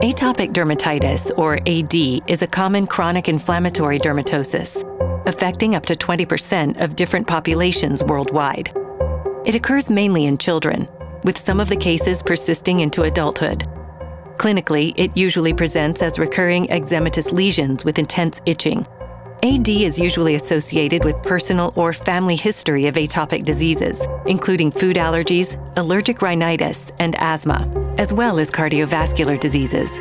Atopic dermatitis, or AD, is a common chronic inflammatory dermatosis, affecting up to 20% of different populations worldwide. It occurs mainly in children, with some of the cases persisting into adulthood. Clinically, it usually presents as recurring eczematous lesions with intense itching. AD is usually associated with personal or family history of atopic diseases, including food allergies, allergic rhinitis, and asthma, as well as cardiovascular diseases.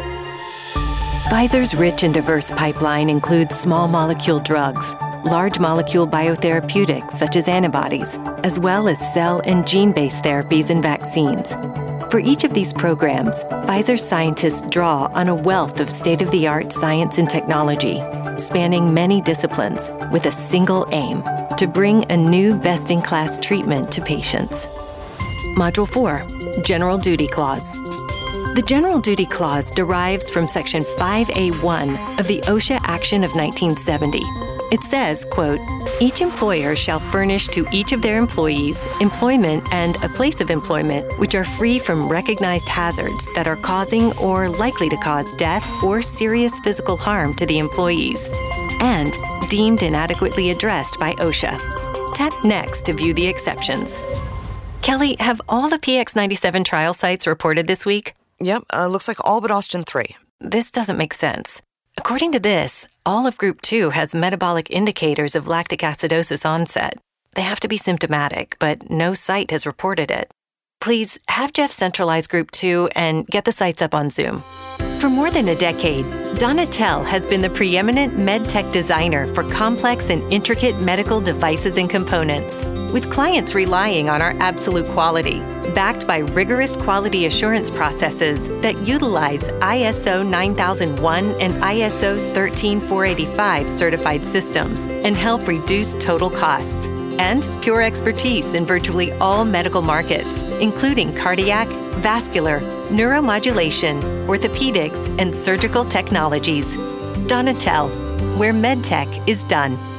Pfizer's rich and diverse pipeline includes small molecule drugs, large molecule biotherapeutics such as antibodies, as well as cell and gene-based therapies and vaccines. For each of these programs, Pfizer's scientists draw on a wealth of state-of-the-art science and technology, spanning many disciplines, with a single aim: to bring a new best-in-class treatment to patients. Module 4, General Duty Clause. The General Duty Clause derives from Section 5A1 of the OSHA Action of 1970. It says, quote, "Each employer shall furnish to each of their employees employment and a place of employment which are free from recognized hazards that are causing or likely to cause death or serious physical harm to the employees, and deemed inadequately addressed by OSHA." Tap next to view the exceptions. Kelly, have all the PX97 trial sites reported this week? Yep, looks like all but Austin 3. This doesn't make sense. According to this, all of Group 2 has metabolic indicators of lactic acidosis onset. They have to be symptomatic, but no site has reported it. Please have Jeff centralize Group 2 and get the sites up on Zoom. For more than a decade, Donatel has been the preeminent medtech designer for complex and intricate medical devices and components, with clients relying on our absolute quality, backed by rigorous quality assurance processes that utilize ISO 9001 and ISO 13485 certified systems and help reduce total costs, and pure expertise in virtually all medical markets, including cardiac, vascular, neuromodulation, orthopedics, and surgical technologies. Donatel, where medtech is done.